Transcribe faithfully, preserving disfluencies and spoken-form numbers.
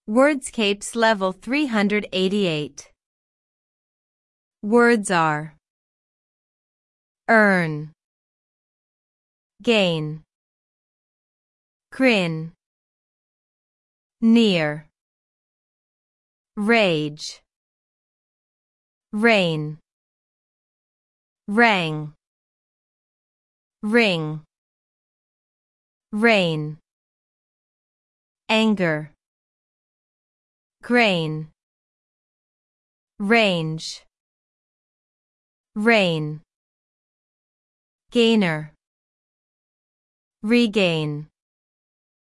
Wordscapes Level three hundred eighty-eight. Words are earn, gain, grin, near, rage, rain, rang, ring, rain, anger, grain, range, rain, gainer, regain.